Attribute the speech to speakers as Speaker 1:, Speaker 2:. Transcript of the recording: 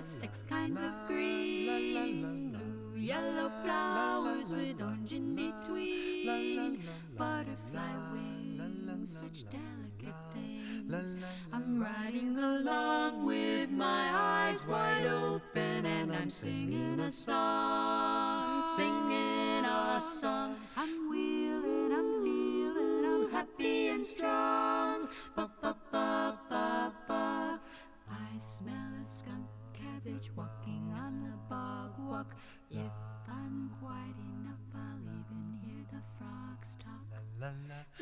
Speaker 1: six kinds of green, blue, yellow flowers with orange in between, butterfly wings, such delicate things. I'm riding along with my eyes wide open, and I'm singing a song, singing a song. I'm wheeling, I'm feeling, I'm happy and strong. Ba ba ba ba ba. I smell a skunk cabbage walking on the bog walk. If I'm quiet enough, I'll even hear the frogs talk.